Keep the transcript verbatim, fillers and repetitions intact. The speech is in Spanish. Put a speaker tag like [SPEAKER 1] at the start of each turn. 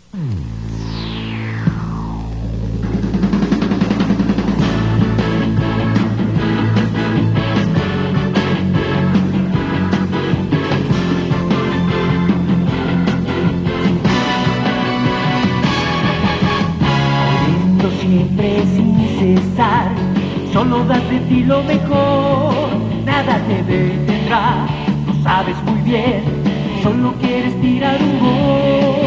[SPEAKER 1] Corriendo siempre sin cesar, solo das de ti lo mejor, nada te detendrá, lo sabes muy bien, solo quieres tirar un gol.